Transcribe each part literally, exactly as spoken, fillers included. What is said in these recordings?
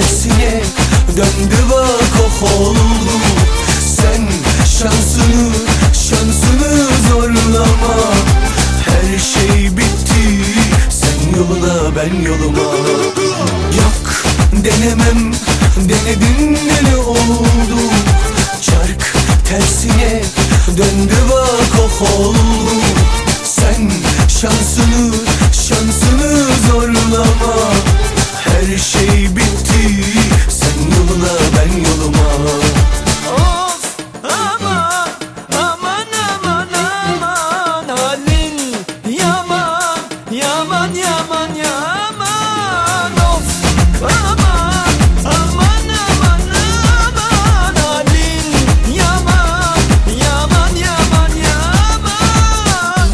tersine döndü bak oh oldu. Sen şansını şansını zorlama. Her şey bitti, sen yoluna ben yoluma. Yok denemem, denedin de ne oldu? Çark tersine döndü bak oh oldu. Sen şansını şansını zorlama. Her şey bitti, sen yoluna ben yoluma. Of aman aman aman aman, halin yaman yaman yaman yaman. Of aman aman aman aman, halin yaman yaman yaman yaman.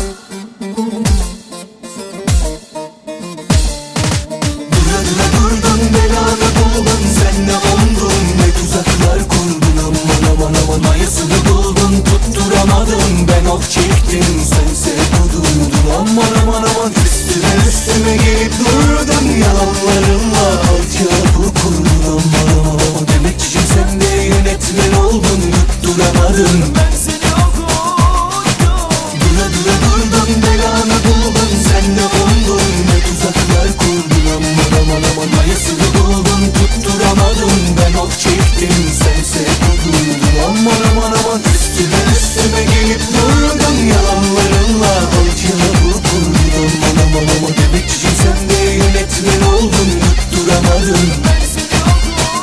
Dura dura durdun, belanı buldun, sen ne oldun? Ne tuzaklar kurdun, aman aman aman. Mayasını buldun, tutturamadın, ben of çektim, sense kudurdun. Aman aman aman, üstüme üstüme gelip durdun, yalanlarınla altyapı kurdun. Aman aman aman, demetçim sen de yönetmen oldun, tutturamadın. Ben seni okudum. Dura dura durdun, belanı buldun, sen ne oldun? Ne tuzaklar kurdun, aman aman aman. Mayasını buldun, tutturamadın, ben of çektim, sense kudurdun. Aman aman aman, üstüme üstüme gelip durdun, yalanlarınla altyapı kurdun. Aman aman aman, demetçim sen de yönetmen oldun, tutturamadın. Ben seni okudum.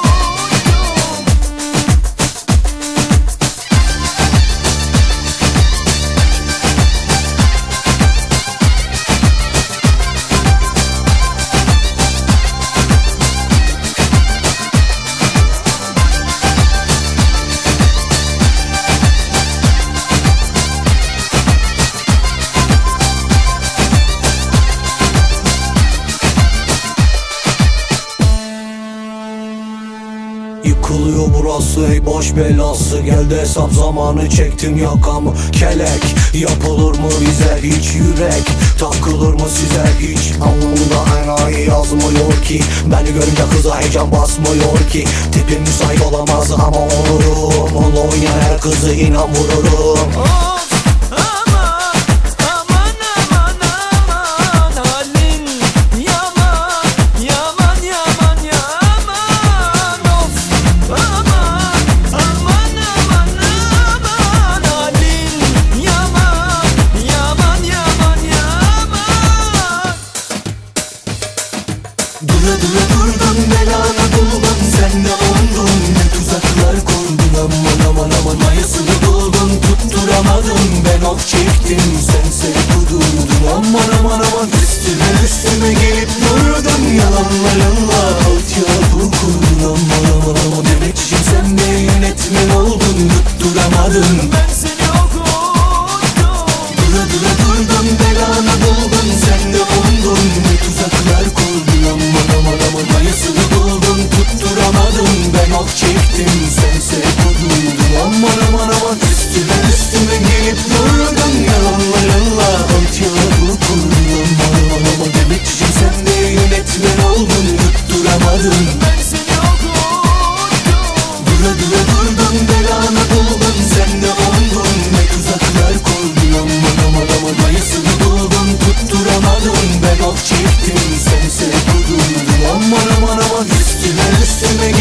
Yıkılıyor burası ey boş belası. Geldi hesap zamanı, çektim yakamı. Kelek yapılır mı bize hiç, yürek takılır mı size hiç? Alnımda enayi yazmıyor ki, beni görünce kıza heyecan basmıyor ki. Tipim müsait olamaz ama olurum, onunla oynayan her kızı inan vururum. Of aman aman aman aman, halin yaman yaman yaman yaman. Of aman aman aman aman, halin yaman yaman yaman yaman. Dura dura durdun, belanı buldun, sen ne oldun? Ne tuzaklar kurdun, aman aman aman. Mayasını buldun, tutturamadın, ben of çektim, sense kudurdun. Aman aman aman, üstüme üstüme gelip durdun, yalanlarınla altyapı kurdun. Aman aman aman, demetçim sen de yönetmen oldun, tutturamadın. Ben seni okudum. Dura dura durdun, belanı buldun, sen ne oldun? Ne tuzaklar kurdun, aman aman aman. Mayasını buldun, tutturamadın, ben of çektim, sense kudurdun. Aman aman aman, üstüme üstüme gelip durdun, yalanlarınla altyapı kurdun. Aman aman aman, demetçim sen de yönetmen oldun, tutturamadın. Ben seni okudum. Dura dura durdun, belanı buldun, sen ne oldun? Ne tuzaklar kurdun, aman aman aman. Mayasını buldun, tutturamadın, ben of çektim, sense kudurdun. Aman aman aman, üstüme üstüme